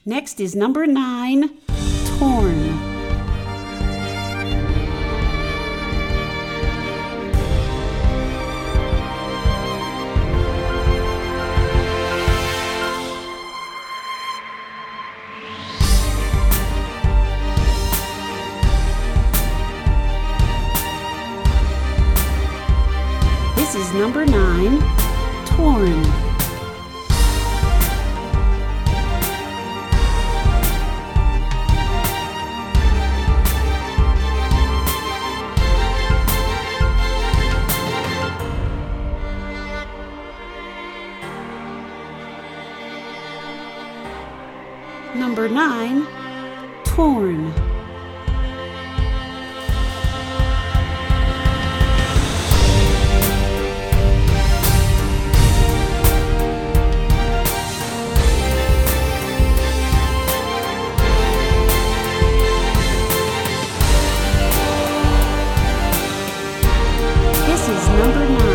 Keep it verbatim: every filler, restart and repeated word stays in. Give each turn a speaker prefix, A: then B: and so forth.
A: Next is number nine, torn. This is number nine, torn. Number nine, torn. This is number nine.